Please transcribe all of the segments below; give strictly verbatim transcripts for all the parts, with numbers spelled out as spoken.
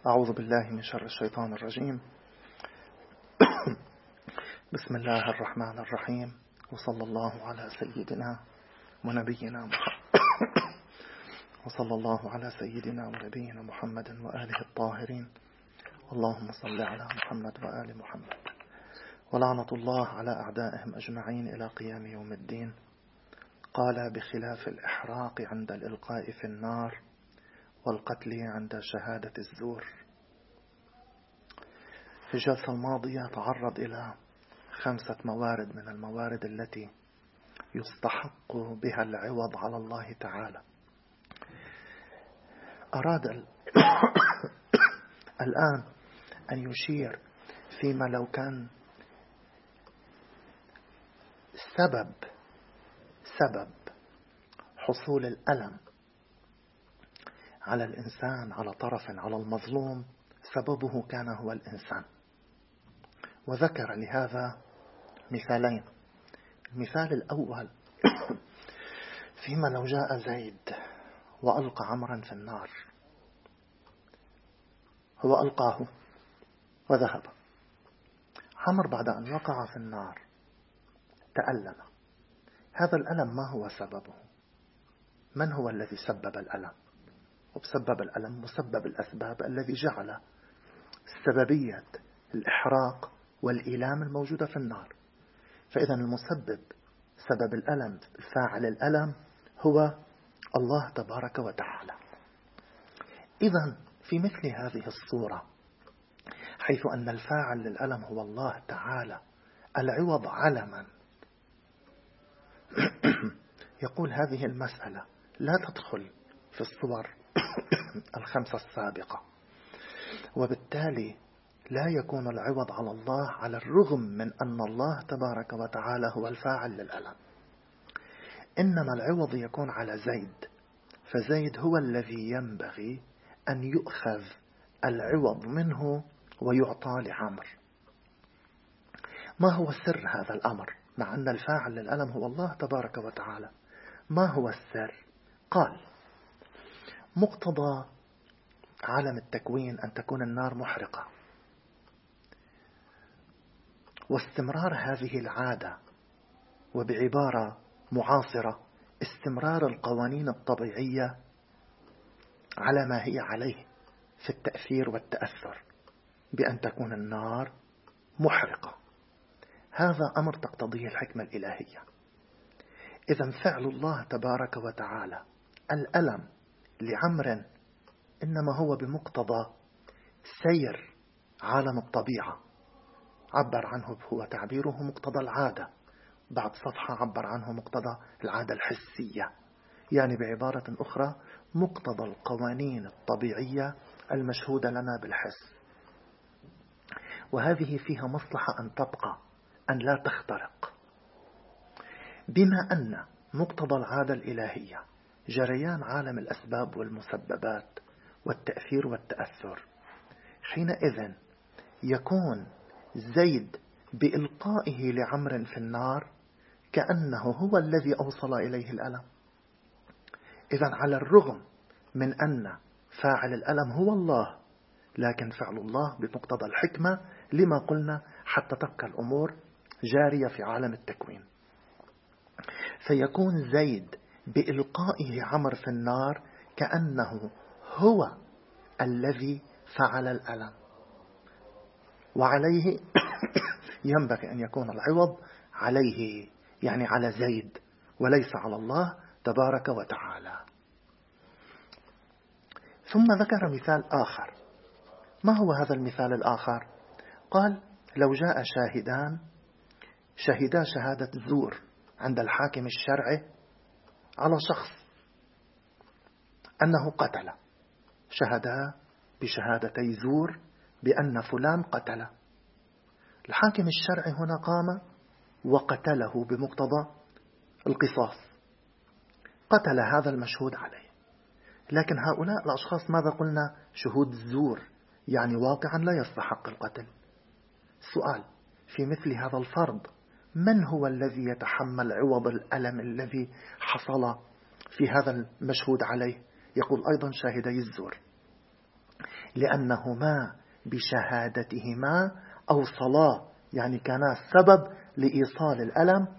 أعوذ بالله من شر الشيطان الرجيم. بسم الله الرحمن الرحيم، وصلى الله على سيدنا ونبينا محمد وصلى الله على سيدنا ونبينا محمد وآله الطاهرين. اللهم صل على محمد وآل محمد، ولعنة الله على أعدائهم أجمعين إلى قيام يوم الدين. قال: بخلاف الإحراق عند الإلقاء في النار والقتل عند شهادة الزور. في الجلسة الماضية تعرض إلى خمسة موارد من الموارد التي يستحق بها العوض على الله تعالى. أراد الآن أن يشير فيما لو كان سبب سبب حصول الألم على الإنسان، على طرف، على المظلوم، سببه كان هو الإنسان. وذكر لهذا مثالين. المثال الأول فيما لو جاء زيد وألقى عمرا في النار، هو ألقاه وذهب. عمر بعد أن وقع في النار تألم. هذا الألم ما هو سببه؟ من هو الذي سبب الألم؟ وبسبب الألم مسبب الأسباب الذي جعل سببية الإحراق والإيلام الموجودة في النار. فإذا المسبب، سبب الألم، فاعل الألم هو الله تبارك وتعالى. إذا في مثل هذه الصورة، حيث أن الفاعل للألم هو الله تعالى، العوض على من؟ يقول هذه المسألة لا تدخل في الصور الخمسة السابقة، وبالتالي لا يكون العوض على الله، على الرغم من أن الله تبارك وتعالى هو الفاعل للألم. إنما العوض يكون على زيد، فزيد هو الذي ينبغي أن يؤخذ العوض منه ويعطى لعمر. ما هو سر هذا الأمر مع أن الفاعل للألم هو الله تبارك وتعالى؟ ما هو السر؟ قال: مقتضى عالم التكوين أن تكون النار محرقة، واستمرار هذه العادة، وبعبارة معاصرة استمرار القوانين الطبيعية على ما هي عليه في التأثير والتأثر، بأن تكون النار محرقة. هذا أمر تقتضيه الحكمة الإلهية. إذن فعل الله تبارك وتعالى الألم لعمر إنما هو بمقتضى سير عالم الطبيعة، عبر عنه هو تعبيره مقتضى العادة. بعد صفحة عبر عنه مقتضى العادة الحسية، يعني بعبارة أخرى مقتضى القوانين الطبيعية المشهودة لنا بالحس. وهذه فيها مصلحة أن تبقى، أن لا تخترق. بما أن مقتضى العادة الإلهية جريان عالم الأسباب والمسببات والتأثير والتأثر، حينئذ يكون زيد بإلقائه لعمر في النار كأنه هو الذي أوصل إليه الألم. إذن على الرغم من أن فاعل الألم هو الله، لكن فعل الله بمقتضى الحكمة لما قلنا حتى تبقى الأمور جارية في عالم التكوين. فيكون زيد بإلقائه عمر في النار كأنه هو الذي فعل الألم، وعليه ينبغي أن يكون العوض عليه، يعني على زيد، وليس على الله تبارك وتعالى. ثم ذكر مثال آخر. ما هو هذا المثال الآخر؟ قال: لو جاء شاهدان شهدا شهادة زور عند الحاكم الشرعي على شخص أنه قتل، شهدا بشهادتي زور بأن فلان قتل. الحاكم الشرعي هنا قام وقتله بمقتضى القصاص، قتل هذا المشهود عليه. لكن هؤلاء الأشخاص ماذا قلنا؟ شهود الزور، يعني واقعا لا يستحق القتل. سؤال: في مثل هذا الفرض من هو الذي يتحمل عوض الألم الذي حصل في هذا المشهود عليه؟ يقول أيضا شاهدي الزور. لأنهما بشهادتهما أوصلا، يعني كانا السبب لإيصال الألم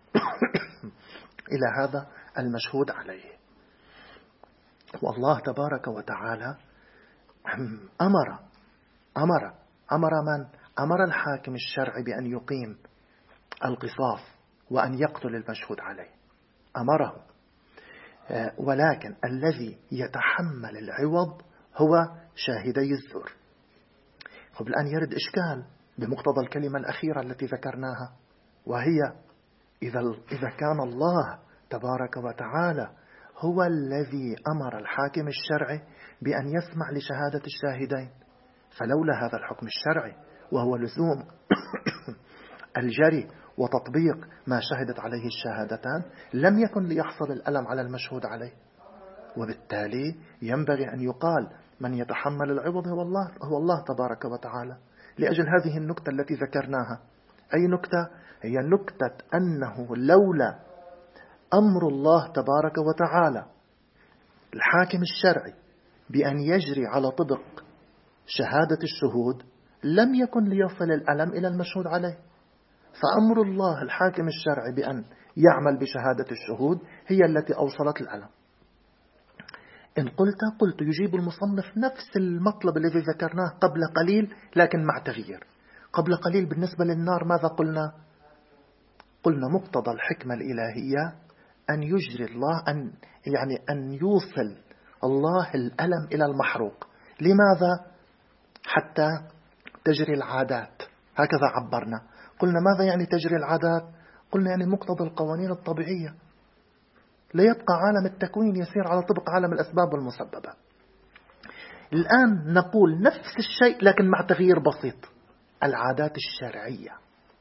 إلى هذا المشهود عليه. والله تبارك وتعالى أمر أمر أمر من؟ أمر الحاكم الشرعي بأن يقيم القصاص وأن يقتل المشهود عليه، أمره. ولكن الذي يتحمل العوض هو شاهدي الزور. طب الآن يرد إشكال بمقتضى الكلمة الأخيرة التي ذكرناها، وهي إذا إذا كان الله تبارك وتعالى هو الذي أمر الحاكم الشرعي بأن يسمع لشهادة الشاهدين، فلولا هذا الحكم الشرعي وهو لزوم الجري وتطبيق ما شهدت عليه الشهادتان لم يكن ليحصل الألم على المشهود عليه. وبالتالي ينبغي أن يقال من يتحمل العوض هو الله هو الله تبارك وتعالى. لأجل هذه النكتة التي ذكرناها، أي نكتة؟ هي نكتة أنه لولا أمر الله تبارك وتعالى الحاكم الشرعي بأن يجري على طبق شهادة الشهود لم يكن ليصل الألم إلى المشهود عليه. فأمر الله الحاكم الشرعي بأن يعمل بشهادة الشهود هي التي أوصلت الألم. إن قلت قلت يجيب المصنف نفس المطلب الذي ذكرناه قبل قليل لكن مع تغيير. قبل قليل بالنسبة للنار ماذا قلنا؟ قلنا مقتضى الحكمة الإلهية أن يجري الله أن يعني أن يوصل الله الألم إلى المحروق. لماذا؟ حتى تجري العادات، هكذا عبرنا. قلنا ماذا يعني تجري العادات؟ قلنا يعني مقتضى القوانين الطبيعية، لا يبقى عالم التكوين يسير على طبق عالم الأسباب والمسببات. الآن نقول نفس الشيء لكن مع تغيير بسيط. العادات الشرعية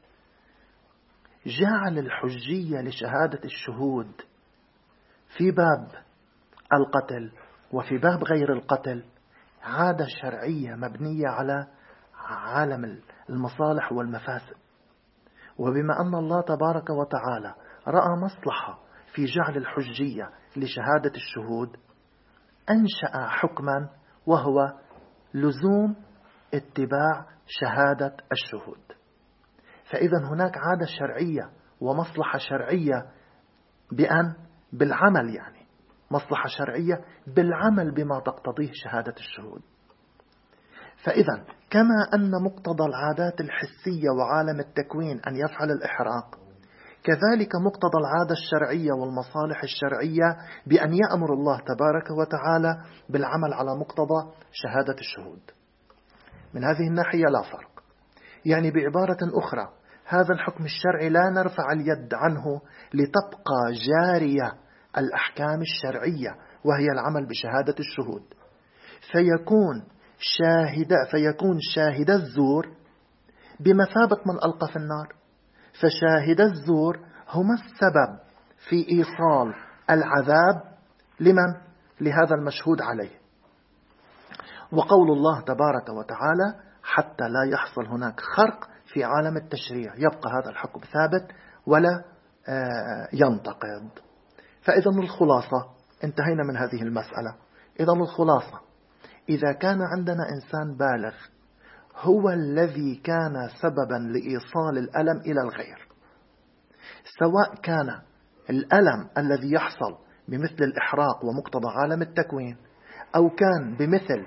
جعل الحجية لشهادة الشهود في باب القتل وفي باب غير القتل عادة شرعية مبنية على عالم المصالح والمفاسد. وبما أن الله تبارك وتعالى رأى مصلحة في جعل الحجية لشهادة الشهود أنشأ حكما وهو لزوم اتباع شهادة الشهود. فإذا هناك عادة شرعية ومصلحة شرعية بأن بالعمل، يعني مصلحة شرعية بالعمل بما تقتضيه شهادة الشهود. فإذا كما أن مقتضى العادات الحسية وعالم التكوين أن يفعل الإحراق، كذلك مقتضى العادة الشرعية والمصالح الشرعية بأن يأمر الله تبارك وتعالى بالعمل على مقتضى شهادة الشهود. من هذه الناحية لا فرق. يعني بعبارة أخرى هذا الحكم الشرعي لا نرفع اليد عنه لتبقى جارية الأحكام الشرعية وهي العمل بشهادة الشهود، فيكون شاهد فيكون شاهد الزور بمثابة من ألقى في النار. فشاهد الزور هما السبب في إيصال العذاب لمن؟ لهذا المشهود عليه. وقول الله تبارك وتعالى حتى لا يحصل هناك خرق في عالم التشريع، يبقى هذا الحكم ثابت ولا ينتقد. فإذا الخلاصة انتهينا من هذه المسألة. إذا الخلاصة إذا كان عندنا إنسان بالغ هو الذي كان سببا لإيصال الألم إلى الغير، سواء كان الألم الذي يحصل بمثل الإحراق ومقتضى عالم التكوين، أو كان بمثل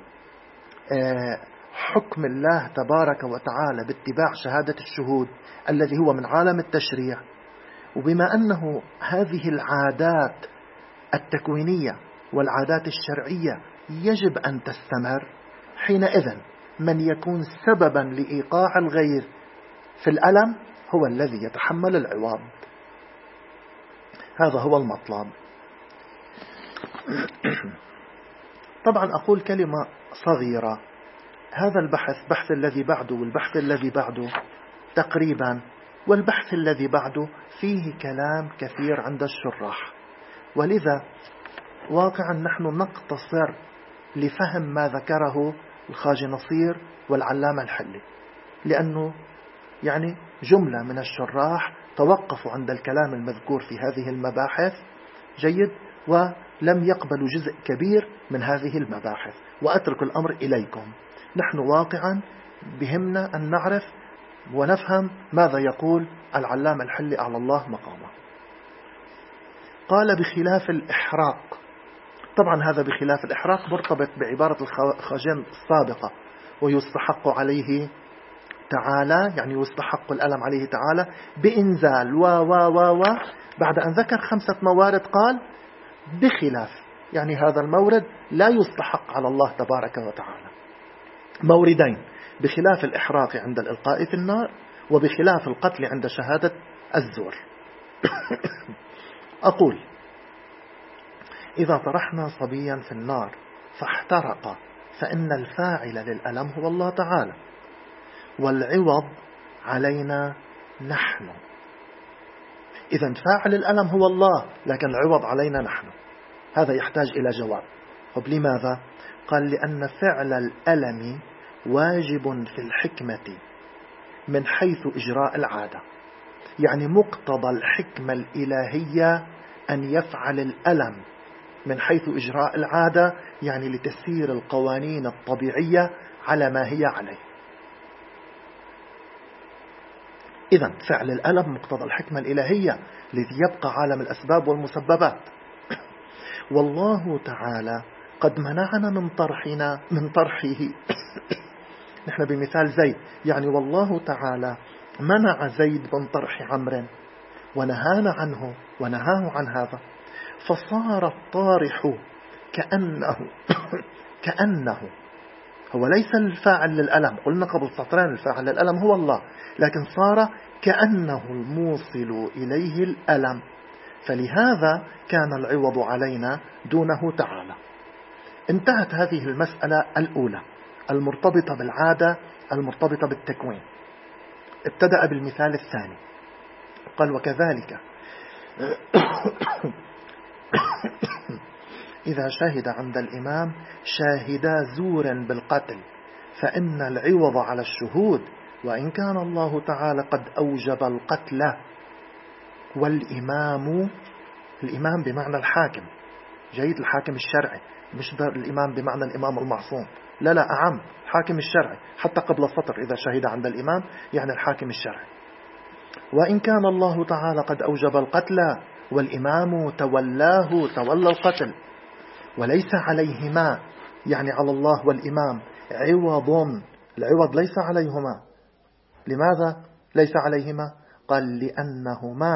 حكم الله تبارك وتعالى باتباع شهادة الشهود الذي هو من عالم التشريع. وبما أنه هذه العادات التكوينية والعادات الشرعية يجب أن تستمر، حينئذ من يكون سببا لإيقاع الغير في الألم هو الذي يتحمل العوض. هذا هو المطلب. طبعا أقول كلمة صغيرة. هذا البحث بحث الذي بعده والبحث الذي بعده تقريبا والبحث الذي بعده فيه كلام كثير عند الشراح، ولذا واقعا نحن نقتصر لفهم ما ذكره الخواجة نصير والعلامة الحلي، لأنه يعني جملة من الشراح توقفوا عند الكلام المذكور في هذه المباحث جيد، لم يقبلوا جزء كبير من هذه المباحث، وأترك الأمر إليكم. نحن واقعا بهمنا أن نعرف ونفهم ماذا يقول العلامة الحلي على الله مقامه. قال بخلاف الإحراق. طبعا هذا بخلاف الإحراق مرتبط بعبارة الخاجين السابقة، ويستحق عليه تعالى، يعني يستحق الألم عليه تعالى بإنزال و و و و بعد أن ذكر خمسة موارد قال بخلاف، يعني هذا المورد لا يستحق على الله تبارك وتعالى. موردين: بخلاف الإحراق عند الإلقاء في النار، وبخلاف القتل عند شهادة الزور. أقول: إذا طرحنا صبيا في النار فاحترق فإن الفاعل للألم هو الله تعالى، والعوض علينا نحن. إذن فاعل الألم هو الله، لكن العوض علينا نحن. هذا يحتاج إلى جواب. طب لماذا؟ قال: لأن فعل الألم واجب في الحكمة من حيث إجراء العادة، يعني مقتضى الحكمة الإلهية أن يفعل الألم من حيث إجراء العادة، يعني لتسيير القوانين الطبيعية على ما هي عليه. إذن فعل الألم مقتضى الحكمة الإلهية الذي يبقى عالم الأسباب والمسببات. والله تعالى قد منعنا من طرحنا من طرحه نحن بمثال زيد، يعني والله تعالى منع زيد من طرح عمرو ونهانا عنه ونهاه عن هذا، فصار الطارح كأنه كأنه هو ليس الفاعل للألم. قلنا قبل سطرين الفاعل للألم هو الله، لكن صار كأنه الموصل إليه الألم، فلهذا كان العوض علينا دونه تعالى. انتهت هذه المسألة الأولى المرتبطة بالعادة المرتبطة بالتكوين. ابتدأ بالمثال الثاني، قال: وكذلك إذا شهد عند الإمام شاهدا زور بالقتل فإن العوض على الشهود، وإن كان الله تعالى قد أوجب القتل. والإمام، الإمام بمعنى الحاكم، جيد، الحاكم الشرعي، مش الإمام بمعنى الإمام المعصوم، لا لا أعم، الحاكم الشرعي. حتى قبل السطر إذا شهد عند الإمام يعني الحاكم الشرعي. وإن كان الله تعالى قد أوجب القتل والإمام تولاه تولى القتل، وليس عليهما، يعني على الله والإمام، عوض، العوض ليس عليهما. لماذا ليس عليهما؟ قال: لأنهما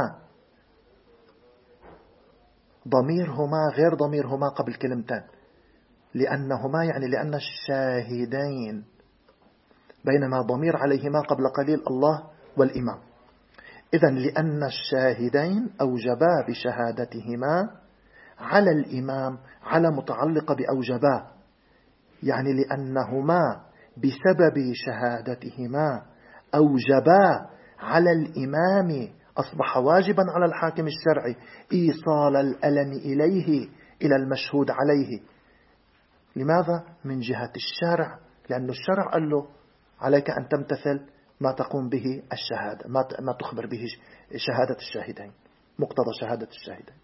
ضميرهما غير ضميرهما قبل كلمتين. لأنهما يعني لأن الشاهدين، بينما ضمير عليهما قبل قليل الله والإمام. إذن لأن الشاهدين أوجبا بشهادتهما على الإمام، على متعلقة بأوجبا، يعني لأنهما بسبب شهادتهما أوجبا على الإمام، أصبح واجبا على الحاكم الشرعي إيصال الألم إليه، إلى المشهود عليه. لماذا؟ من جهة الشرع، لأن الشرع قال له عليك أن تمتثل ما تقوم به الشهادة، ما تخبر به شهادة الشاهدين، مقتضى شهادة الشاهدين.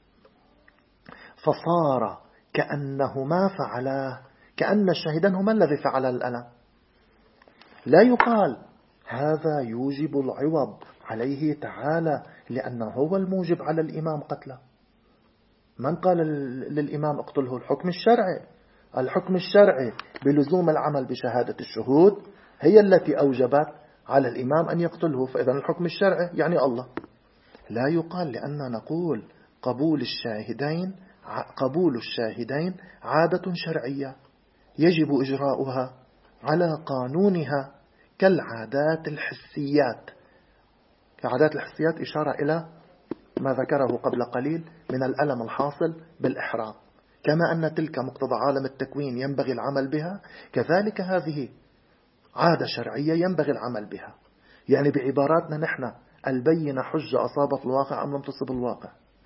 فصار كأنهما فعلاه، كأن الشاهدين هما الذي فعل الألم. لا يقال هذا يوجب العوض عليه تعالى لأنه هو الموجب على الإمام قتله. من قال للإمام اقتله؟ الحكم الشرعي. الحكم الشرعي بلزوم العمل بشهادة الشهود هي التي أوجبت على الإمام أن يقتله، فإذا الحكم الشرعي يعني الله. لا يقال لأننا نقول قبول الشاهدين قبول الشاهدين عادة شرعية يجب إجراؤها على قانونها كالعادات الحسيات. كعادات الحسيات إشارة إلى ما ذكره قبل قليل من الألم الحاصل بالإحراق. كما أن تلك مقتضى عالم التكوين ينبغي العمل بها، كذلك هذه عادة شرعية ينبغي العمل بها. يعني بعباراتنا نحن البينة حجة أصابت الواقع أم لم تصب الواقع.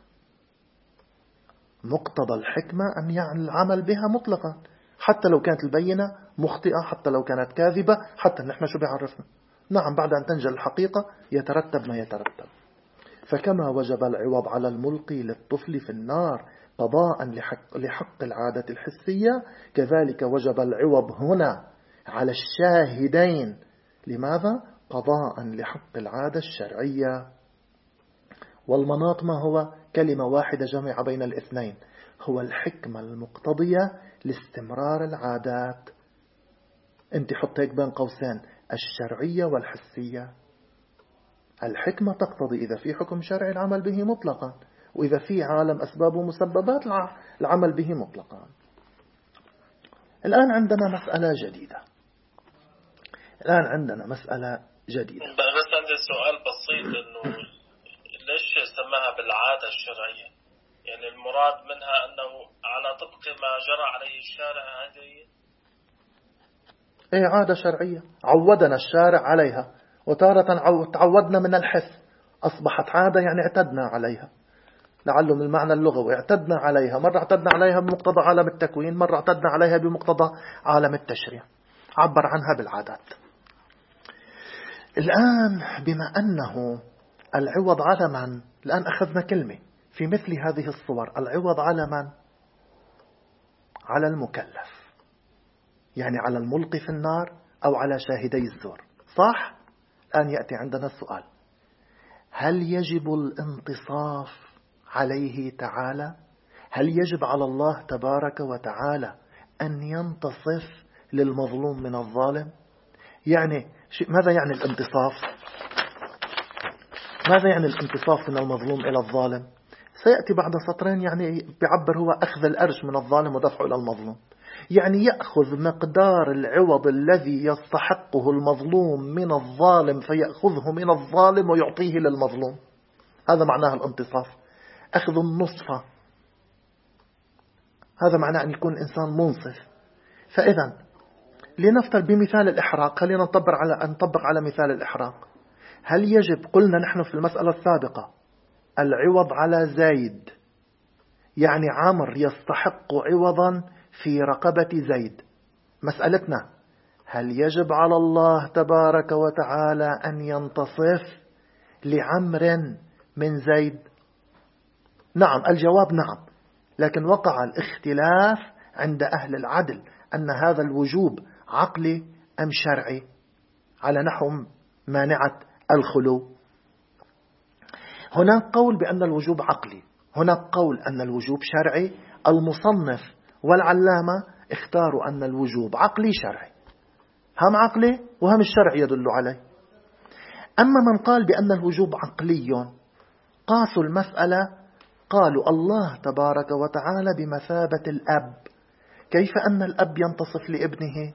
مقتضى الحكمة أن يعني العمل بها مطلقا، حتى لو كانت البينة مخطئة، حتى لو كانت كاذبة، حتى نحن شو بيعرفنا. نعم، بعد أن تنجل الحقيقة يترتب ما يترتب. فكما وجب العوض على الملقي للطفل في النار قضاء لحق, لحق العادة الحسية، كذلك وجب العوض هنا على الشاهدين. لماذا؟ قضاء لحق العادة الشرعية. والمناط ما هو؟ كلمة واحدة جمع بين الاثنين، هو الحكمة المقتضية لاستمرار العادات. انت حط هيك بين قوسين الشرعية والحسية. الحكمة تقتضي إذا في حكم شرعي العمل به مطلقا، وإذا في عالم أسباب ومسببات العمل به مطلقا. الآن عندنا مسألة جديدة الآن عندنا مسألة جديدة بس عندي سؤال بسيط، إنه ليش سماها بالعادة الشرعية؟ يعني المراد منها أنه على طبق ما جرى عليه الشارع. هذه ايه عادة شرعية عودنا الشارع عليها، وتارة تعودنا من الحس، أصبحت عادة يعني اعتدنا عليها، لعله من المعنى اللغوي اعتدنا عليها. مرة اعتدنا عليها بمقتضى عالم التكوين، مرة اعتدنا عليها بمقتضى عالم التشريع، عبر عنها بالعادات. الآن بما أنه العوض على من، الآن أخذنا كلمة في مثل هذه الصور، العوض على من؟ على المكلف، يعني على الملقي في النار أو على شاهدي الزور، صح؟ الآن يأتي عندنا السؤال، هل يجب الانتصاف عليه تعالى؟ هل يجب على الله تبارك وتعالى أن ينتصف للمظلوم من الظالم؟ يعني ماذا يعني الانتصاف؟ ماذا يعني الانتصاف من المظلوم إلى الظالم؟ سيأتي بعد سطرين، يعني بيعبر هو أخذ الأرش من الظالم ودفعه إلى المظلوم، يعني يأخذ مقدار العوض الذي يستحقه المظلوم من الظالم فيأخذه من الظالم ويعطيه للمظلوم. هذا معناه الانتصاف، أخذ النصف. هذا معناه أن يكون إنسان منصف. فإذا لنفترض بمثال الإحراق، خلينا نطبق على نطبق على مثال الإحراق. هل يجب، قلنا نحن في المسألة السابقة، العوض على زيد، يعني عمر يستحق عوضا في رقبة زيد. مسألتنا، هل يجب على الله تبارك وتعالى أن ينتصف لعمر من زيد؟ نعم، الجواب نعم، لكن وقع الاختلاف عند أهل العدل أن هذا الوجوب عقلي أم شرعي، على نحو مانعة الخلو. هناك قول بأن الوجوب عقلي، هناك قول أن الوجوب شرعي. المصنف والعلامة اختاروا أن الوجوب عقلي شرعي، هم عقلي وهم الشرع يدل عليه. أما من قال بأن الوجوب عقلي، قاسوا المسألة، قالوا الله تبارك وتعالى بمثابة الأب. كيف أن الأب ينتصف لابنه؟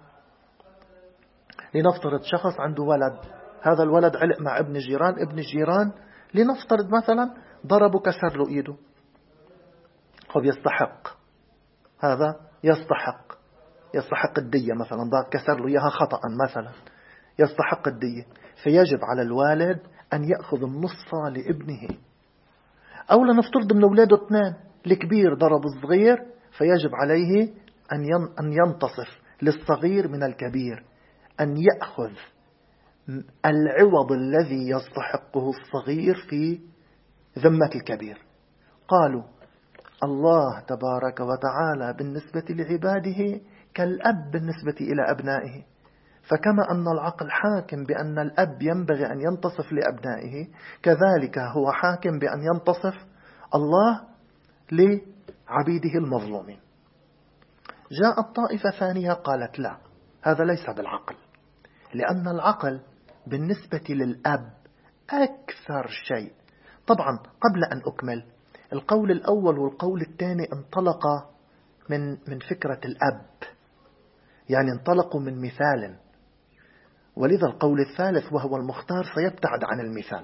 لنفترض شخص عنده ولد، هذا الولد علق مع ابن جيران، ابن الجيران لنفترض مثلا ضربه كسر له إيده، قد يستحق، هذا يستحق يستحق الدية مثلا، ضرب كسر له إياها خطأ مثلا، يستحق الدية، فيجب على الوالد أن يأخذ النصف لابنه. أو لنفترض من أولاده اثنين، الكبير ضرب الصغير، فيجب عليه أن ينتصف للصغير من الكبير، أن يأخذ العوض الذي يستحقه الصغير في ذمة الكبير. قالوا الله تبارك وتعالى بالنسبة لعباده كالأب بالنسبة إلى أبنائه، فكما أن العقل حاكم بأن الأب ينبغي أن ينتصف لأبنائه، كذلك هو حاكم بأن ينتصف الله لعبيده المظلومين. جاءت طائفة ثانية قالت لا، هذا ليس بالعقل، لأن العقل بالنسبة للأب أكثر شيء. طبعا قبل أن أكمل، القول الأول والقول الثاني انطلقا من من فكرة الأب، يعني انطلقوا من مثال، ولذا القول الثالث وهو المختار سيبتعد عن المثال.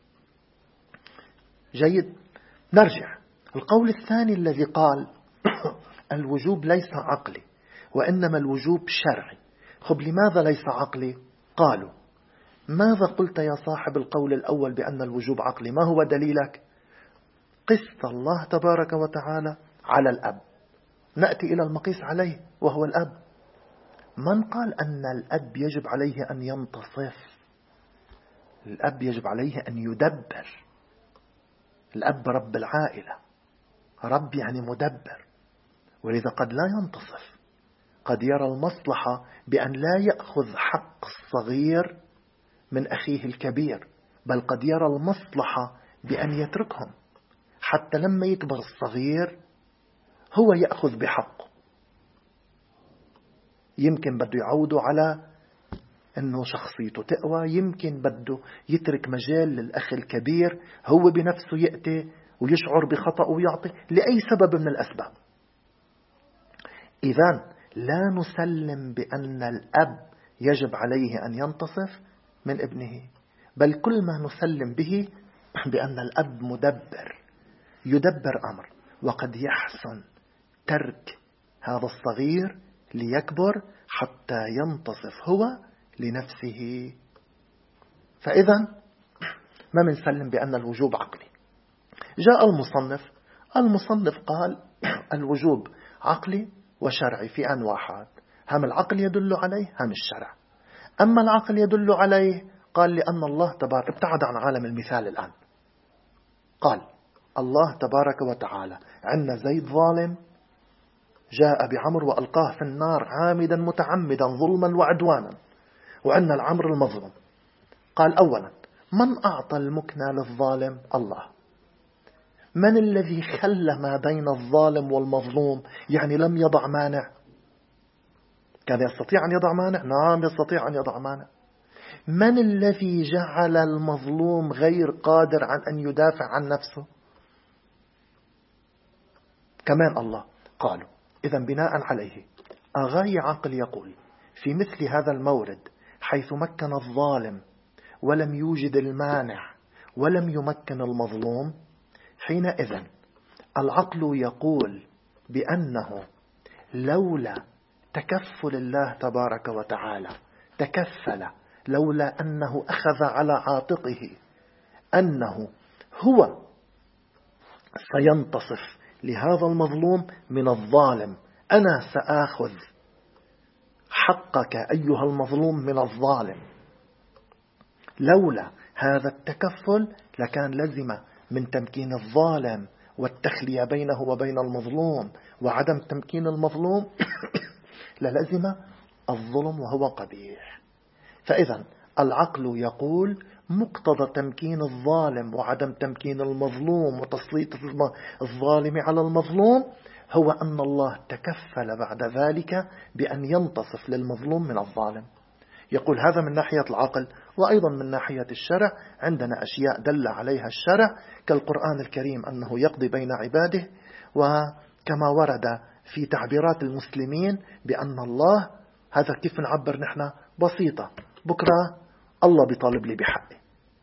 جيد، نرجع. القول الثاني الذي قال الوجوب ليس عقلي وإنما الوجوب شرعي. خب لماذا ليس عقلي؟ قالوا ماذا قلت يا صاحب القول الأول بأن الوجوب عقلي؟ ما هو دليلك؟ قس الله تبارك وتعالى على الأب، نأتي إلى المقيس عليه وهو الأب. من قال أن الأب يجب عليه أن ينتصف؟ الأب يجب عليه أن يدبر، الأب رب العائلة، رب يعني مدبر، ولذا قد لا ينتصف، قد يرى المصلحة بأن لا يأخذ حق الصغير من أخيه الكبير، بل قد يرى المصلحة بأن يتركهم حتى لما يكبر الصغير هو يأخذ بحقه. يمكن بده يعودوا على أنه شخصيته تقوى، يمكن بده يترك مجال للأخ الكبير هو بنفسه يأتي ويشعر بخطأ ويعطي لأي سبب من الأسباب. إذن لا نسلم بأن الأب يجب عليه أن ينتصف من ابنه، بل كل ما نسلم به بأن الأب مدبر يدبر أمر، وقد يحسن ترك هذا الصغير ليكبر حتى ينتصف هو لنفسه. فإذا ما منسلم بأن الوجوب عقلي. جاء المصنف المصنف قال الوجوب عقلي وشرعي في أن واحد، هم العقل يدل عليه هم الشرع. أما العقل يدل عليه قال لأن الله تبارك ابتعد عن عالم المثال الآن، قال الله تبارك وتعالى عندنا زيد ظالم جاء بعمر وألقاه في النار عامدا متعمدا ظلما وعدوانا، وعندنا العمر المظلوم. قال أولا من أعطى المكنى للظالم؟ الله. من الذي خلى ما بين الظالم والمظلوم؟ يعني لم يضع مانع. كان يستطيع أن يضع مانع؟ نعم يستطيع أن يضع مانع. من الذي جعل المظلوم غير قادر عن أن يدافع عن نفسه؟ كمان الله. قالوا إذن بناء عليه أغاي عقل يقول في مثل هذا المورد حيث مكن الظالم ولم يوجد المانع ولم يمكن المظلوم، حينئذ العقل يقول بأنه لولا تكفل الله تبارك وتعالى تكفل، لولا أنه أخذ على عاتقه أنه هو سينتصف لهذا المظلوم من الظالم، أنا سآخذ حقك أيها المظلوم من الظالم، لولا هذا التكفل لكان لزم من تمكين الظالم والتخلية بينه وبين المظلوم وعدم تمكين المظلوم للزم الظلم وهو قبيح. فإذا العقل يقول مقتضى تمكين الظالم وعدم تمكين المظلوم وتسليط الظالم على المظلوم هو أن الله تكفل بعد ذلك بأن ينتصف للمظلوم من الظالم. يقول هذا من ناحية العقل، وأيضا من ناحية الشرع عندنا أشياء دل عليها الشرع كالقرآن الكريم أنه يقضي بين عباده، وكما ورد في تعبيرات المسلمين بأن الله، هذا كيف نعبر نحن بسيطة، بكرة الله بيطالب لي بحقي.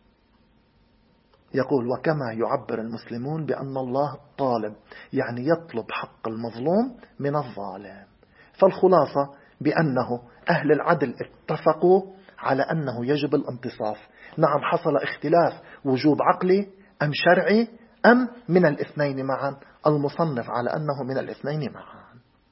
يقول وكما يعبر المسلمون بأن الله طالب، يعني يطلب حق المظلوم من الظالم. فالخلاصة بأنه أهل العدل اتفقوا على أنه يجب الانتصاف. نعم حصل اختلاف وجوب عقلي أم شرعي أم من الاثنين معا، المصنف على أنه من الاثنين معا.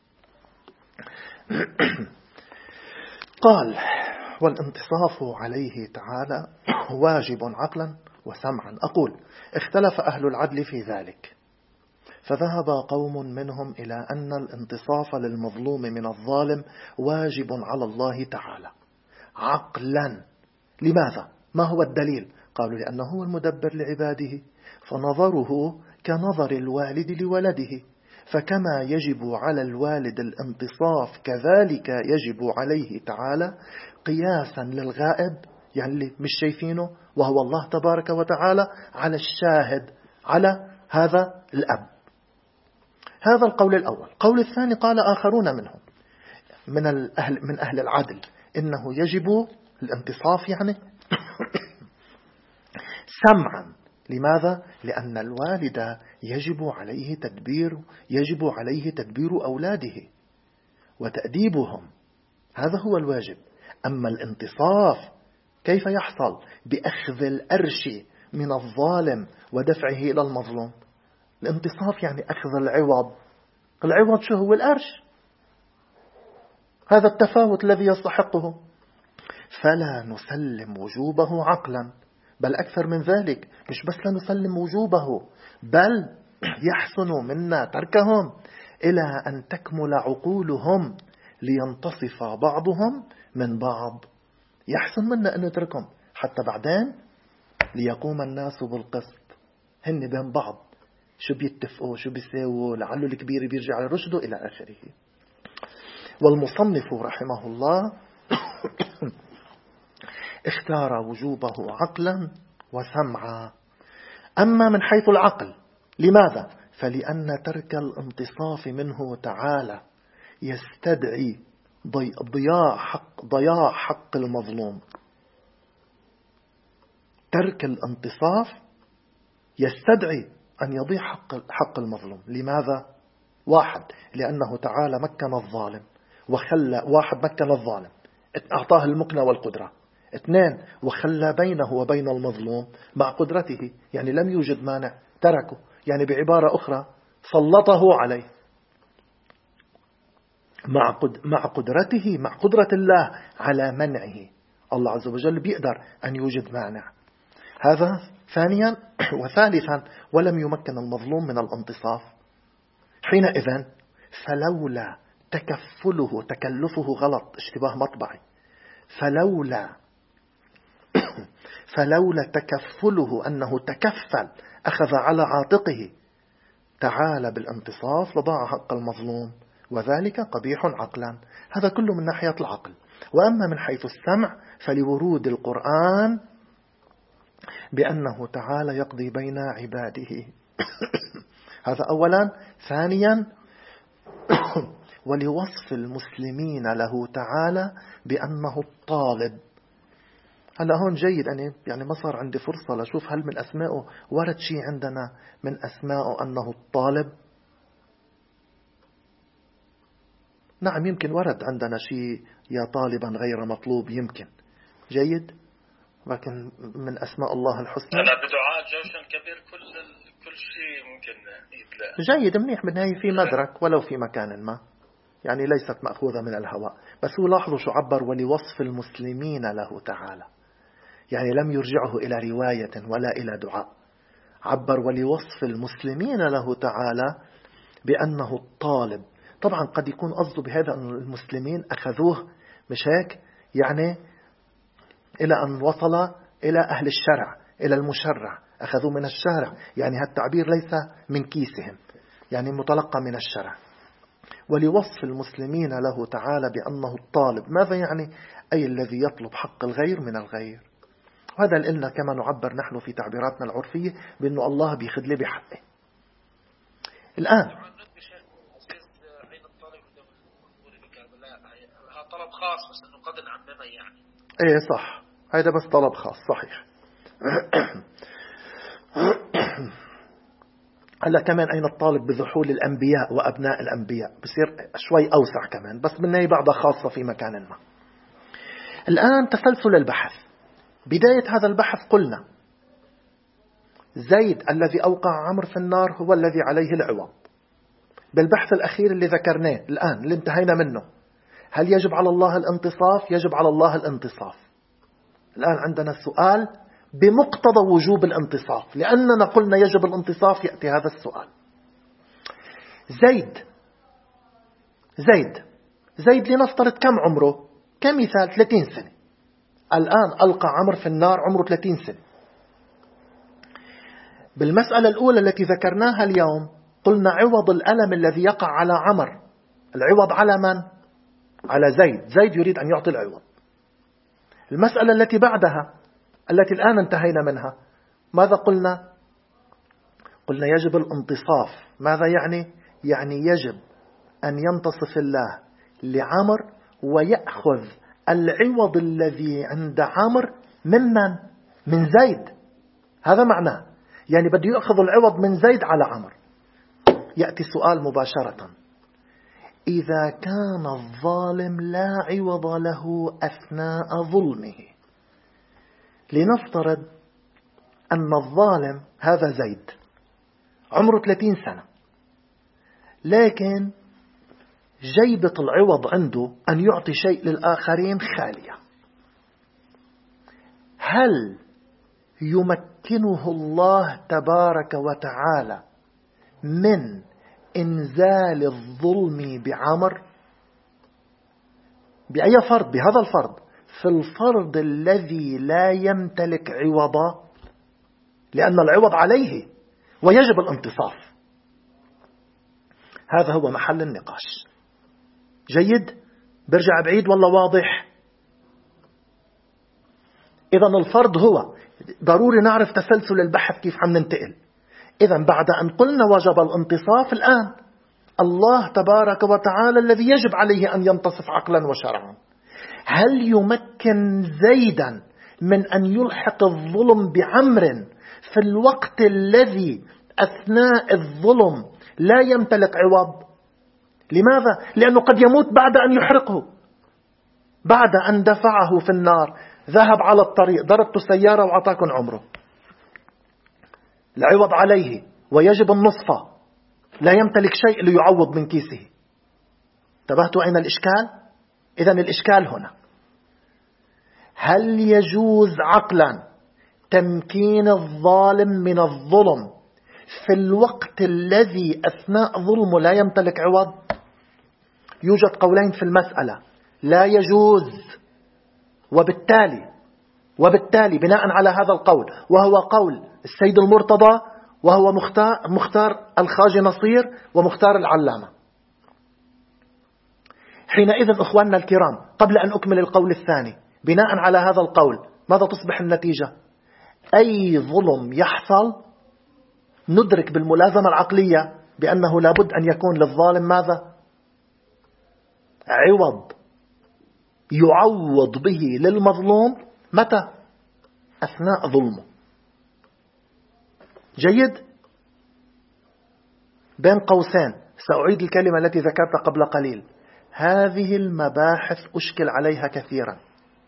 قال والانتصاف عليه تعالى واجب عقلا وسمعا. أقول اختلف أهل العدل في ذلك، فذهب قوم منهم إلى أن الانتصاف للمظلوم من الظالم واجب على الله تعالى عقلا. لماذا؟ ما هو الدليل؟ قالوا لأنه هو المدبر لعباده، فنظره كنظر الوالد لولده، فكما يجب على الوالد الانتصاف كذلك يجب عليه تعالى قياسا للغائب، يعني اللي مش شايفينه وهو الله تبارك وتعالى، على الشاهد على هذا الأب. هذا القول الأول. قول الثاني قال آخرون منهم من الأهل من أهل العدل إنه يجب الانتصاف يعني سمعا. لماذا؟ لأن الوالد يجب عليه تدبير يجب عليه تدبير أولاده وتأديبهم، هذا هو الواجب. أما الانتصاف كيف يحصل؟ بأخذ الأرش من الظالم ودفعه إلى المظلوم. الانتصاف يعني أخذ العوض. العوض شو هو؟ الأرش، هذا التفاوت الذي يستحقه. فلا نسلم وجوبه عقلا، بل أكثر من ذلك، مش بس لا نسلم وجوبه، بل يحسن منا تركهم إلى أن تكمل عقولهم لينتصف بعضهم من بعض. يحسن منا أن نتركهم حتى بعدين ليقوم الناس بالقسط. هن بين بعض شو بيتفقوا شو بيساووا، لعله الكبير بيرجع لرشده إلى آخره. والمصنف رحمه الله اختار وجوبه عقلا وسمعا. أما من حيث العقل، لماذا؟ فلأن ترك الانتصاف منه تعالى يستدعي ضياع حق, ضياع حق المظلوم. ترك الانتصاف يستدعي أن يضيع حق, حق المظلوم. لماذا؟ واحد، لأنه تعالى مكن الظالم وخلى واحد مكن الظالم أعطاه المكنة والقدرة. اثنين، وخلى بينه وبين المظلوم مع قدرته، يعني لم يوجد مانع تركه، يعني بعبارة أخرى سلطه عليه مع قد مع قدرته مع قدرة الله على منعه. الله عز وجل بيقدر أن يوجد مانع. هذا ثانيا. وثالثا، ولم يمكن المظلوم من الانتصاف. حينئذ فلولا تكفله تكلفه غلط، اشتباه مطبعي، فلولا فلولا تكفله أنه تكفل أخذ على عاتقه تعالى بالانتصاف لضاع حق المظلوم، وذلك قبيح عقلا. هذا كله من ناحية العقل. وأما من حيث السمع فلورود القرآن بأنه تعالى يقضي بين عباده. هذا أولا. ثانيا، ولوصف المسلمين له تعالى بأنه الطالب. هلا هون جيد أنا يعني ما صار عندي فرصة لشوف هل من أسمائه ورد شيء عندنا من أسمائه أنه الطالب. نعم يمكن ورد عندنا شيء يا طالبا غير مطلوب، يمكن جيد، لكن من أسماء الله الحسنى أنا بدعاء جوشن كبير كل كل شيء ممكن يتلاقى. جيد منيح، بالنهاية في مدرك ولو في مكان ما، يعني ليست مأخوذة من الهواء. بس هو لاحظوا شو عبر: ولوصف المسلمين له تعالى، يعني لم يرجعه إلى رواية ولا إلى دعاء، عبر ولوصف المسلمين له تعالى بأنه الطالب. طبعا قد يكون قصده بهذا أن المسلمين أخذوه مش هيك، يعني إلى أن وصل إلى أهل الشرع، إلى المشرع، أخذوه من الشارع، يعني هالتعبير ليس من كيسهم، يعني متلقى من الشرع. ولوصف المسلمين له تعالى بأنه الطالب، ماذا يعني؟ أي الذي يطلب حق الغير من الغير. وهذا لنا كما نعبر نحن في تعبيراتنا العرفية بأنه الله بيخذ لي بحقه. الآن طلب خاص بس انه قد نعممه يعني. ايه صح، هذا بس طلب خاص صحيح. هلا كمان أين الطالب بذحول الأنبياء وأبناء الأنبياء، بصير شوي أوسع كمان، بس بالنهاية بعضها خاصة في مكان ما. الآن تسلسل البحث. بداية هذا البحث قلنا زيد الذي أوقع عمرو في النار هو الذي عليه العوض. بالبحث الأخير اللي ذكرناه الآن اللي انتهينا منه، هل يجب على الله الانتصاف؟ يجب على الله الانتصاف. الآن عندنا السؤال بمقتضى وجوب الانتصاف، لأننا قلنا يجب الانتصاف، يأتي هذا السؤال. زيد زيد زيد لنفترض كم عمره؟ كمثال ثلاثين سنة. الآن ألقى عمرو في النار عمره ثلاثين سنة. بالمسألة الأولى التي ذكرناها اليوم قلنا عوض الألم الذي يقع على عمرو، العوض على من؟ على زيد. زيد يريد أن يعطي العوض. المسألة التي بعدها التي الآن انتهينا منها ماذا قلنا؟ قلنا يجب الانتصاف. ماذا يعني؟ يعني يجب أن ينتصف الله لعمر ويأخذ العوض الذي عند عمر ممن؟ من زيد. هذا معناه، يعني بده يأخذ العوض من زيد على عمر. يأتي سؤال مباشرة: إذا كان الظالم لا عوض له أثناء ظلمه، لنفترض أن الظالم هذا زيد عمره ثلاثين سنة، لكن جيبة العوض عنده أن يعطي شيء للآخرين خالية. هل يمكنه الله تبارك وتعالى من إنزال الظلم بعمر؟ بأي فرض؟ بهذا الفرض، في الفرض الذي لا يمتلك عوضا، لأن العوض عليه ويجب الانتصاف. هذا هو محل النقاش. جيد؟ برجع بعيد ولا واضح؟ إذن الفرض هو ضروري نعرف تسلسل البحث كيف عم ننتقل. إذن بعد أن قلنا وجب الانتصاف، الآن الله تبارك وتعالى الذي يجب عليه أن ينتصف عقلا وشرعا، هل يمكن زيدا من أن يلحق الظلم بعمر في الوقت الذي أثناء الظلم لا يمتلك عوض؟ لماذا؟ لأنه قد يموت بعد أن يحرقه، بعد أن دفعه في النار، ذهب على الطريق، ضربت سيارة وعطاكم عمره، العوض عليه ويجب النصف، لا يمتلك شيء ليعوض من كيسه. انتبهتوا أين الإشكال؟ إذن الإشكال هنا، هل يجوز عقلا تمكين الظالم من الظلم في الوقت الذي أثناء ظلمه لا يمتلك عوض؟ يوجد قولين في المسألة، لا يجوز. وبالتالي وبالتالي بناء على هذا القول، وهو قول السيد المرتضى، وهو مختار, مختار الخاجي نصير ومختار العلامة، حينئذ أخواننا الكرام، قبل أن أكمل القول الثاني، بناء على هذا القول ماذا تصبح النتيجة؟ أي ظلم يحصل ندرك بالملازمة العقلية بأنه لابد أن يكون للظالم ماذا؟ عوض يعوض به للمظلوم. متى؟ أثناء ظلمه. جيد؟ بين قوسين سأعيد الكلمة التي ذكرتها قبل قليل، هذه المباحث أشكل عليها كثيرا.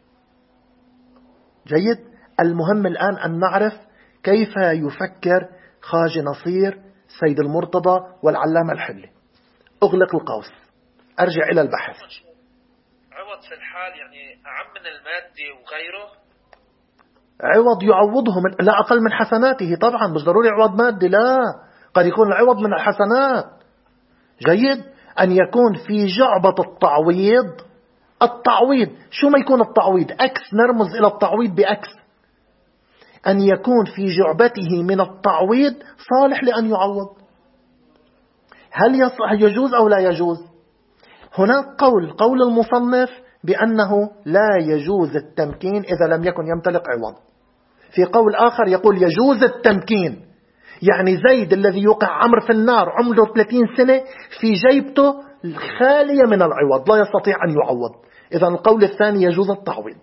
جيد؟ المهم الآن أن نعرف كيف يفكر خاجي نصير، سيد المرتضى، والعلامة الحلي. أغلق القوس، أرجع إلى البحث. عوض في الحال يعني أعم من المادي وغيره؟ عوض يعوضه من لا أقل من حسناته، طبعا مش ضروري عوض مادي، لا، قد يكون العوض من الحسنات. جيد؟ أن يكون في جعبة التعويض، التعويض شو ما يكون التعويض، أكس، نرمز إلى التعويض بأكس، أن يكون في جعبته من التعويض صالح لأن يعوض. هل يصح يجوز أو لا يجوز؟ هناك قول قول المصنف بأنه لا يجوز التمكين إذا لم يكن يمتلك عوض. في قول آخر يقول يجوز التمكين، يعني زيد الذي يوقع عمرو في النار عمره ثلاثين سنة في جيبته خالية من العوض، لا يستطيع أن يعوض. إذن القول الثاني يجوز التعويض.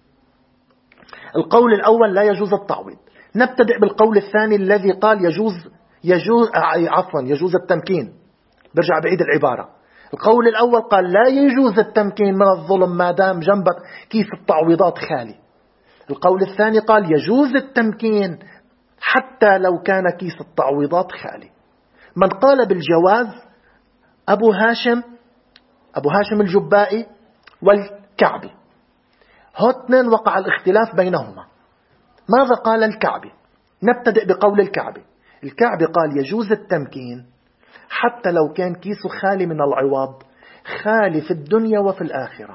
القول الأول لا يجوز التعويض. نبتدئ بالقول الثاني الذي قال يجوز يجوز عفوا يجوز التمكين. برجع بعيد العبارة. القول الأول قال لا يجوز التمكين من الظلم ما دام جنبك كيس التعويضات خالي. القول الثاني قال يجوز التمكين حتى لو كان كيس التعويضات خالي. من قال بالجواز أبو هاشم أبو هاشم الجبائي والكعبي، هاتنين وقع الاختلاف بينهما. ماذا قال الكعبي؟ نبتدئ بقول الكعبي. الكعبي قال يجوز التمكين حتى لو كان كيسه خالي من العوض، خالي في الدنيا وفي الآخرة.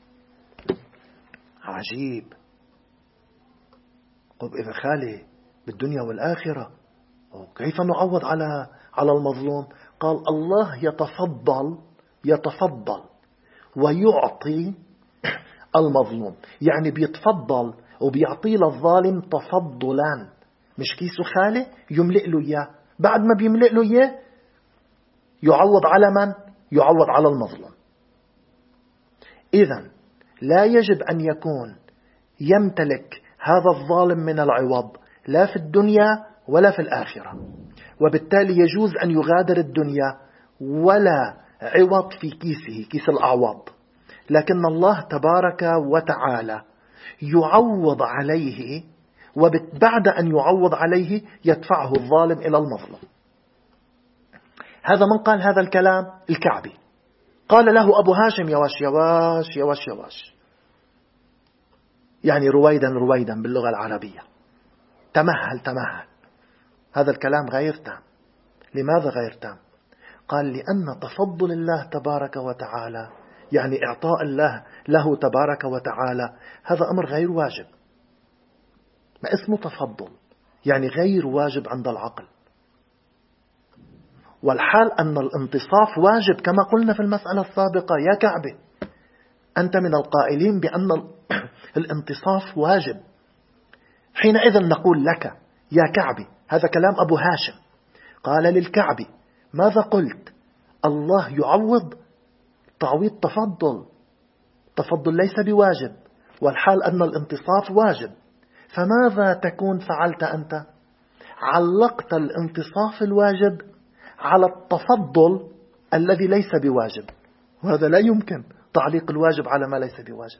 عجيب. طب إذا خالي بالدنيا والآخرة كيف نعوض على على المظلوم؟ قال الله يتفضل يتفضل ويعطي المظلوم، يعني بيتفضل وبيعطي للظالم تفضلا، مش كيسه خالي يملئ له إياه، بعد ما بيملئ له إياه يعوض على من؟ يعوض على المظلوم. إذن لا يجب أن يكون يمتلك هذا الظالم من العوض لا في الدنيا ولا في الآخرة، وبالتالي يجوز أن يغادر الدنيا ولا عوض في كيسه، كيس الأعواض، لكن الله تبارك وتعالى يعوض عليه، وبعد أن يعوض عليه يدفعه الظالم إلى المظلوم. هذا من قال هذا الكلام؟ الكعبي. قال له أبو هاشم يواش يواش يواش يواش، يعني رويدا رويدا باللغة العربية، تمهل تمهل، هذا الكلام غير تام. لماذا غير تام؟ قال لأن تفضل الله تبارك وتعالى، يعني إعطاء الله له تبارك وتعالى، هذا أمر غير واجب. ما اسمه تفضل؟ يعني غير واجب عند العقل. والحال أن الانتصاف واجب كما قلنا في المسألة السابقة. يا كعبة، أنت من القائلين بأن الانتصاف واجب. حينئذ نقول لك يا كعبة، هذا كلام أبو هاشم، قال للكعبة: ماذا قلت؟ الله يعوض تعويض تفضل، تفضل ليس بواجب، والحال أن الانتصاف واجب. فماذا تكون فعلت أنت؟ علقت الانتصاف الواجب على التفضل الذي ليس بواجب، وهذا لا يمكن، تعليق الواجب على ما ليس بواجب.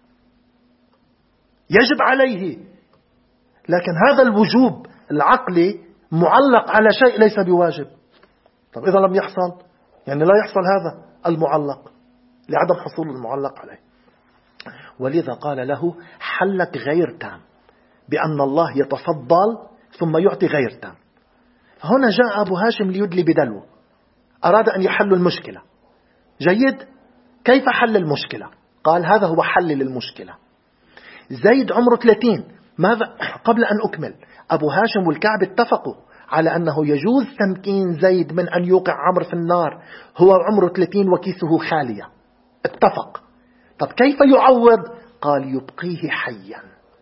يجب عليه، لكن هذا الوجوب العقلي معلق على شيء ليس بواجب. طب إذا لم يحصل، يعني لا يحصل هذا المعلق لعدم حصول المعلق عليه. ولذا قال له: حلك غير تام، بأن الله يتفضل ثم يعطي غير تام. هنا جاء أبو هاشم ليدلي بدلو، أراد أن يحل المشكلة. جيد، كيف حل المشكلة؟ قال: هذا هو حل للمشكلة. زيد عمره ثلاثين. ماذا؟ قبل أن أكمل، أبو هاشم والكعب اتفقوا على أنه يجوز تمكين زيد من أن يوقع عمرو في النار، هو عمره ثلاثين وكيسه خالية. اتفق. طب كيف يعوض؟ قال: يبقيه حيا.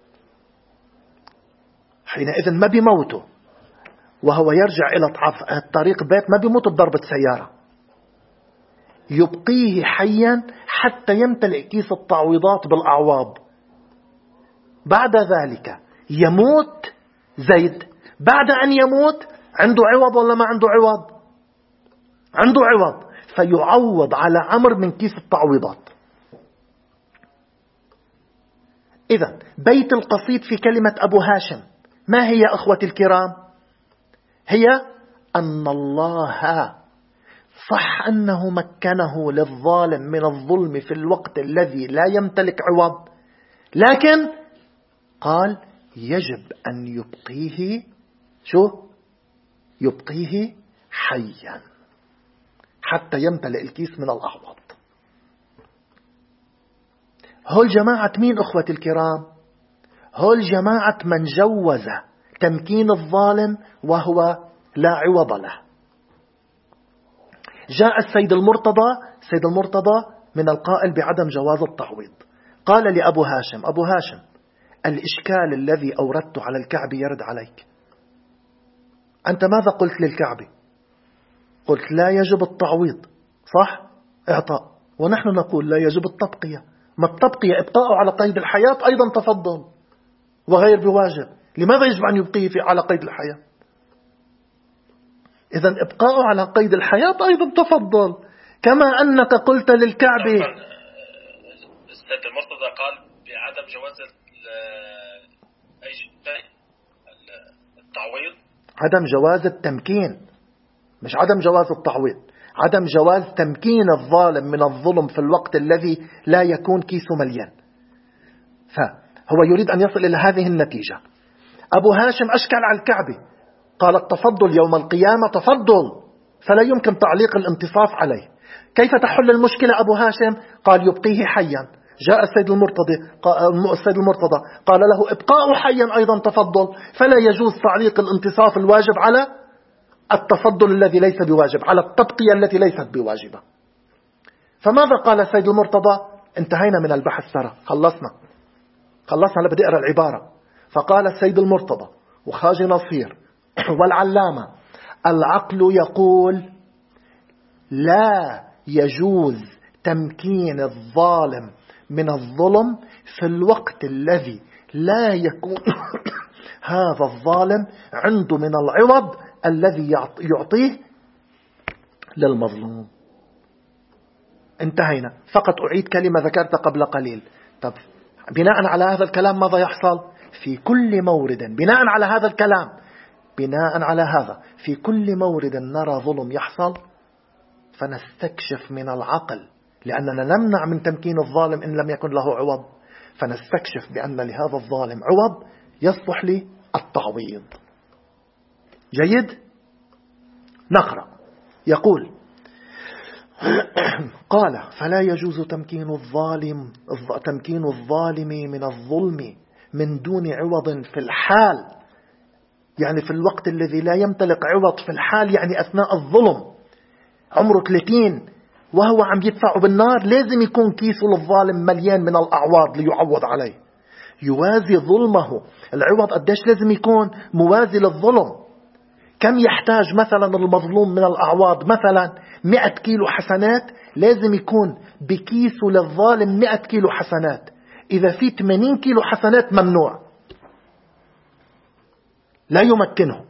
حينئذ ما بموته وهو يرجع إلى الطريق بيت، ما بموت بضربة سيارة. يبقيه حيا حتى يمتلئ كيس التعويضات بالأعواض. بعد ذلك يموت زيد. بعد أن يموت عنده عوض ولا ما عنده عوض؟ عنده عوض، فيعوض على عمرو من كيس التعويضات. إذن بيت القصيد في كلمة أبو هاشم ما هي أخوتي الكرام؟ هي أن الله صح أنه مكنه للظالم من الظلم في الوقت الذي لا يمتلك عوض، لكن قال يجب أن يبقيه شو؟ يبقيه حيا حتى يمتلئ الكيس من الأعوض. هول جماعة مين أخوتي الكرام؟ هول جماعة من جوز تمكين الظالم وهو لا عوض له. جاء السيد المرتضى السيد المرتضى من القائل بعدم جواز التعويض، قال لأبو هاشم: أبو هاشم، الإشكال الذي أوردته على الكعبة يرد عليك. أنت ماذا قلت للكعبة؟ قلت لا يجب التعويض، صح؟ إعطاء. ونحن نقول لا يجب التبقية. ما التبقية إبقاءه على قيد الحياة أيضا تفضل وغير بواجب. لماذا يجب أن يبقيه في على قيد الحياة؟ إذن إبقاءه على قيد الحياة أيضا تفضل، كما أنك قلت للكعبة. السيد المرتضى قال بعدم جواز أي شيء، التعويض، عدم جواز التمكين، مش عدم جواز التعويض، عدم جواز تمكين الظالم من الظلم في الوقت الذي لا يكون كيسه مليان. فهو يريد أن يصل إلى هذه النتيجة. أبو هاشم أشكل على الكعبة، قال التفضل يوم القيامة تفضل، فلا يمكن تعليق الانتصاف عليه. كيف تحل المشكلة أبو هاشم؟ قال يبقيه حيا. جاء السيد المرتضى السيد المرتضى قال له ابقاء حيا أيضا تفضل، فلا يجوز تعليق الانتصاف الواجب على التفضل الذي ليس بواجب، على التبقية التي ليست بواجبة. فماذا قال السيد المرتضى؟ انتهينا من البحث، ترى خلصنا خلصنا أنا بدي أقرأ العبارة. فقال السيد المرتضى وخاجي نصير والعلامة: العقل يقول لا يجوز تمكين الظالم من الظلم في الوقت الذي لا يكون هذا الظالم عنده من العوض الذي يعطيه للمظلوم. انتهينا. فقط أعيد كلمة ذكرتها قبل قليل. طب بناء على هذا الكلام ماذا يحصل؟ في كل مورد بناء على هذا الكلام بناء على هذا في كل مورد نرى ظلم يحصل فنستكشف من العقل، لأننا نمنع من تمكين الظالم إن لم يكن له عوض، فنستكشف بأن لهذا الظالم عوض يصلح للتعويض. جيد؟ نقرأ. يقول قال فلا يجوز تمكين الظالم تمكين الظالم من الظلم من دون عوض في الحال، يعني في الوقت الذي لا يمتلك عوض في الحال، يعني أثناء الظلم عمره ثلاثين وهو عم يدفع بالنار، لازم يكون كيسه للظالم مليان من الأعواض ليعوض عليه، يوازي ظلمه. العوض قديش لازم يكون موازي للظلم؟ كم يحتاج مثلا المظلوم من الأعواض؟ مثلا مئة كيلو حسنات، لازم يكون بكيسه للظالم مئة كيلو حسنات. إذا في ثمانين كيلو حسنات ممنوع، لا يمكنه.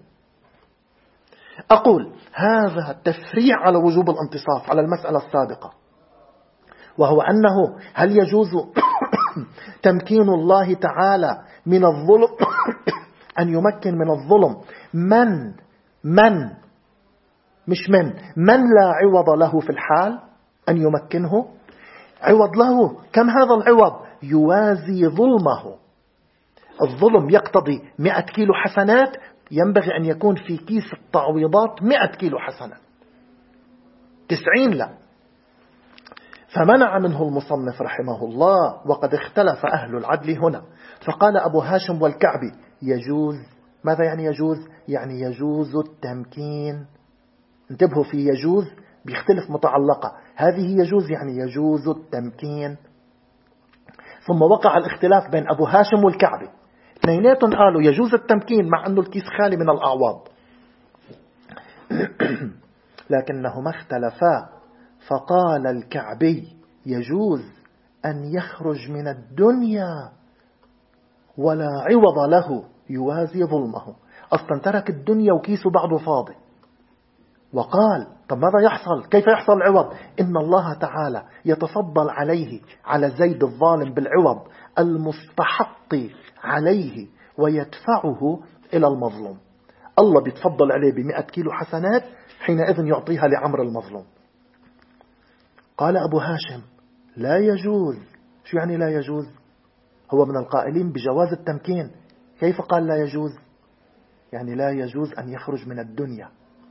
أقول هذا تفريع على وجوب الانتصاف على المسألة السابقة، وهو أنه هل يجوز تمكين الله تعالى من الظلم أن يمكن من الظلم من من مش من من لا عوض له في الحال، أن يمكنه عوض له. كم هذا العوض؟ يوازي ظلمه. الظلم يقتضي مئة كيلو حسنات، ينبغي أن يكون في كيس التعويضات مئة كيلو حسنات، تسعين لا. فمنع منه المصنف رحمه الله، وقد اختلف أهل العدل هنا. فقال أبو هاشم والكعبي يجوز. ماذا يعني يجوز؟ يعني يجوز التمكين. انتبهوا، في يجوز بيختلف متعلقة، هذه يجوز يعني يجوز التمكين. ثم وقع الاختلاف بين أبو هاشم والكعبي، اثنيناتهم قالوا يجوز التمكين مع أنه الكيس خالي من الأعواض، لكنهما اختلفا. فقال الكعبي يجوز أن يخرج من الدنيا ولا عوض له يوازي ظلمه. أصلا ترك الدنيا وكيسه بعده فاضي. وقال طب ماذا يحصل؟ كيف يحصل العوض؟ إن الله تعالى يتفضل عليه على زيد الظالم بالعوض المستحق عليه ويدفعه إلى المظلوم. الله بيتفضل عليه بمئة كيلو حسنات، حينئذ يعطيها لعمر المظلوم. قال أبو هاشم لا يجوز. شو يعني لا يجوز؟ هو من القائلين بجواز التمكين. كيف قال لا يجوز؟ يعني لا يجوز أن يخرج من الدنيا،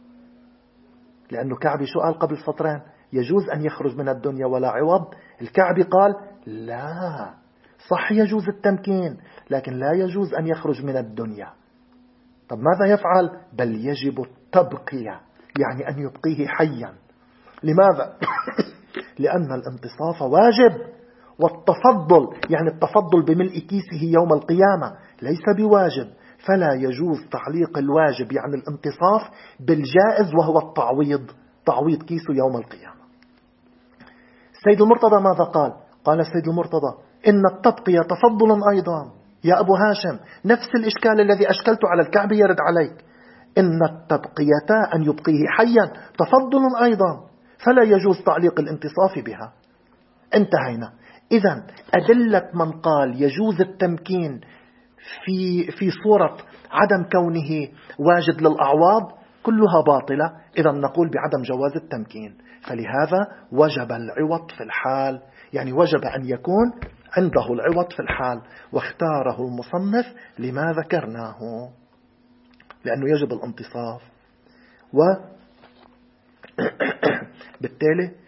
لأنه كعبي شو قال قبل سطرين؟ يجوز أن يخرج من الدنيا ولا عوض. الكعبي قال لا، صح يجوز التمكين لكن لا يجوز أن يخرج من الدنيا. طب ماذا يفعل؟ بل يجب التبقية، يعني أن يبقيه حيا. لماذا؟ لأن الانتصاف واجب، والتفضل يعني التفضل بملء كيسه يوم القيامة ليس بواجب. فلا يجوز تعليق الواجب يعني الانتصاف بالجائز وهو التعويض، تعويض كيسه يوم القيامة. السيد المرتضى ماذا قال؟ قال السيد المرتضى إن التبقية تفضل أيضا. يا أبو هاشم نفس الإشكال الذي أشكلت على الكعبة يرد عليك. إن التبقية أن يبقيه حيا تفضل أيضا، فلا يجوز تعليق الانتصاف بها. انتهينا. إذن أدلة من قال يجوز التمكين في في صورة عدم كونه واجد للأعواض كلها باطلة. إذن نقول بعدم جواز التمكين. فلهذا وجب العوض في الحال، يعني وجب أن يكون عنده العوض في الحال، واختاره المصنف لما ذكرناه، لأنه يجب الانتصاف، وبالتالي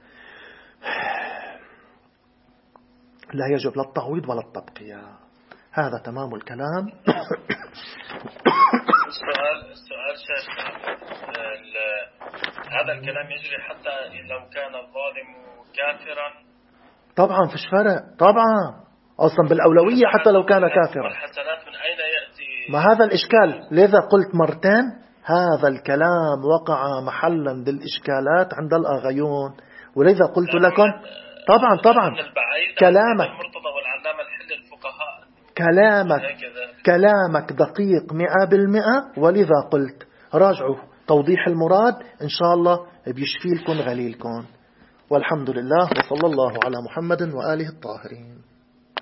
لا يجب لا التعويض ولا التبقية. هذا تمام الكلام. السؤال السؤال شيخ، هذا الكلام يجري حتى لو كان الظالم كافرا؟ طبعا فيش فرق، طبعا أصلا بالأولوية حتى لو كان كافرا. والحسنات من أين يأتي؟ ما هذا الإشكال، لذا قلت مرتين هذا الكلام وقع محلا للإشكالات عند الآغيون، ولذا قلت لكم طبعا طبعا كلامك كلامك كلامك دقيق مئة بالمئة، ولذا قلت راجعوا توضيح المراد إن شاء الله بيشفي لكم غليلكم. والحمد لله، وصلى الله على محمد وآله الطاهرين.